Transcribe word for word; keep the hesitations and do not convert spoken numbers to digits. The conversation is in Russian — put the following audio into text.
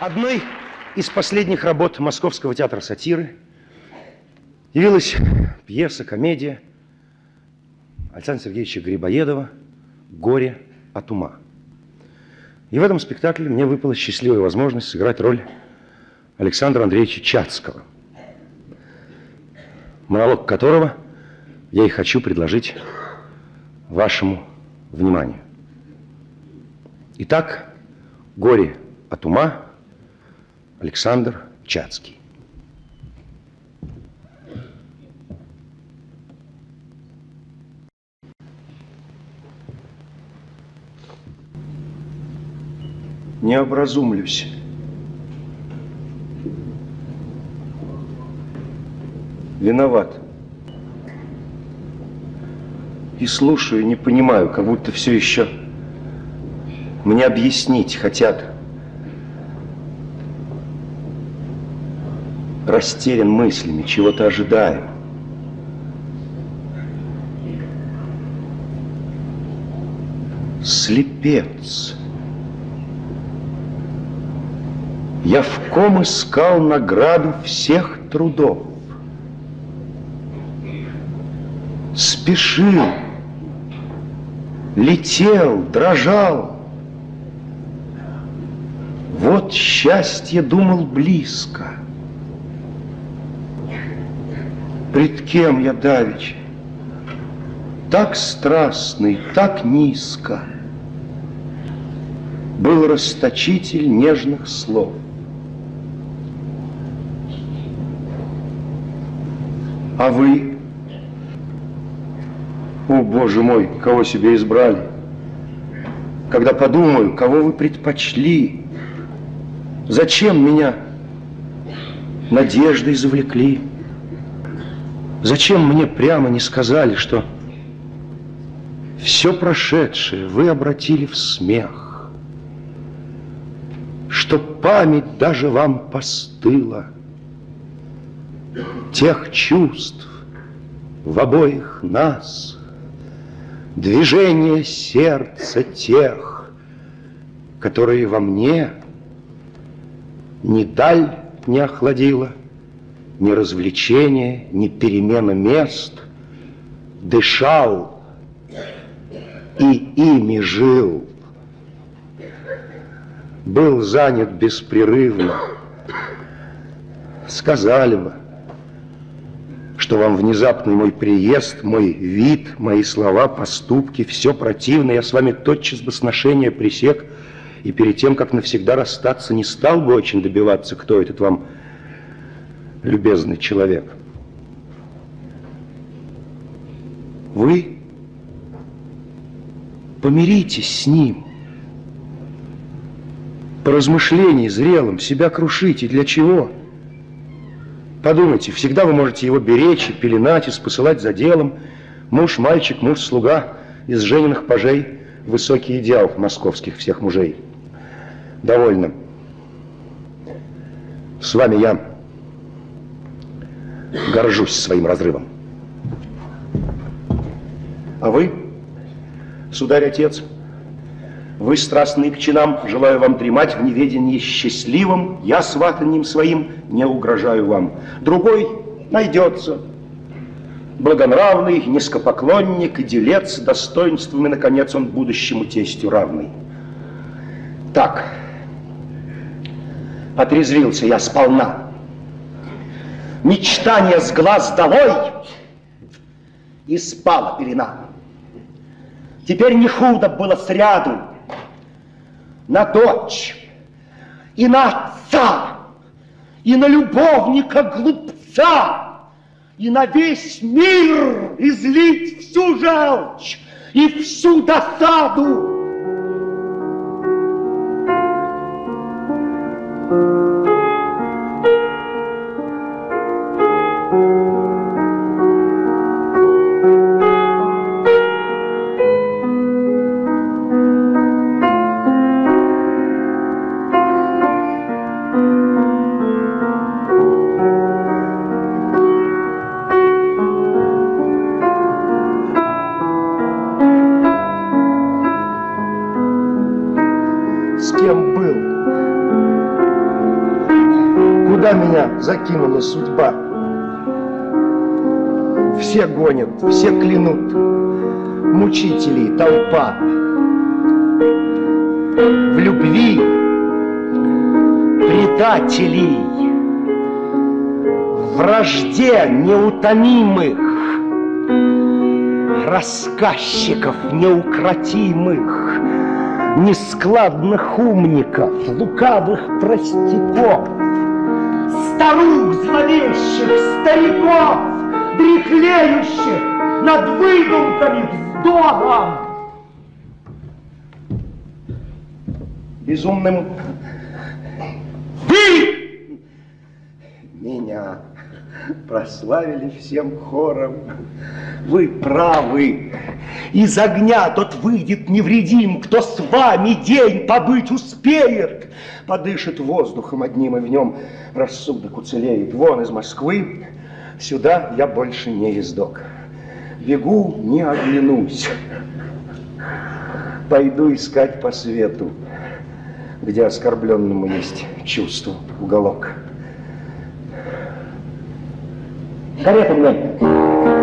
Одной из последних работ Московского театра сатиры явилась пьеса-комедия Александра Сергеевича Грибоедова «Горе от ума». И в этом спектакле мне выпала счастливая возможность сыграть роль Александра Андреевича Чацкого, монолог которого я и хочу предложить вашему вниманию. Итак, «Горе от ума», Александр Чацкий. Не образумлюсь. Виноват. И слушаю, не понимаю, как будто все еще мне объяснить хотят. Растерян мыслями, чего-то ожидаю. Слепец. Я в ком искал награду всех трудов. Спешил, летел, дрожал. Вот счастье, думал, близко. Пред кем я давеча? Так страстный, так низко был расточитель нежных слов. А вы, о, Боже мой, кого себе избрали? Когда подумаю, кого вы предпочли, зачем меня надеждой завлекли? Зачем мне прямо не сказали, что все прошедшее вы обратили в смех, что память даже вам постыла тех чувств в обоих нас, движение сердца тех, которые во мне ни даль не охладила, ни развлечение, ни перемена мест, дышал и ими жил, был занят беспрерывно. Сказали бы, что вам внезапный мой приезд, мой вид, мои слова, поступки, все противно, я с вами тотчас бы сношение пресек, и перед тем, как навсегда расстаться, не стал бы очень добиваться, кто этот вам любезный человек. Вы помиритесь с ним. По размышлении зрелым себя крушите. Для чего? Подумайте, всегда вы можете его беречь и пеленать, и спосылать за делом. Муж, мальчик, муж, слуга, из жененных пажей высокий идеал московских всех мужей. Довольно. С вами я горжусь своим разрывом. А вы, сударь-отец, вы страстные к чинам, желаю вам дремать в неведении счастливом, я сватаньем своим не угрожаю вам. Другой найдется, благонравный, низкопоклонник и делец, достоинствами, наконец, он будущему тестю равный. Так, отрезвился я сполна. Мечтание с глаз долой, и спала пелена. Теперь не худо было сряду на дочь и на отца, и на любовника глупца, и на весь мир излить всю желчь и всю досаду. С кем был, Куда меня закинула судьба? Все гонят, все клянут, мучителей толпа. В любви предателей, в вражде неутомимых, рассказчиков неукротимых, нескладных умников, лукавых простяков, старух зловещих, стариков, дряхлеющих над выдумками вздором. Безумным вы меня прославили всем хором. Вы правы. Из огня тот выйдет невредим, кто с вами день побыть успеет. Подышит воздухом одним, и в нем рассудок уцелеет. Вон из Москвы, сюда я больше не ездок. Бегу, не оглянусь. Пойду искать по свету, где оскорбленному есть чувство, уголок. Карету мне.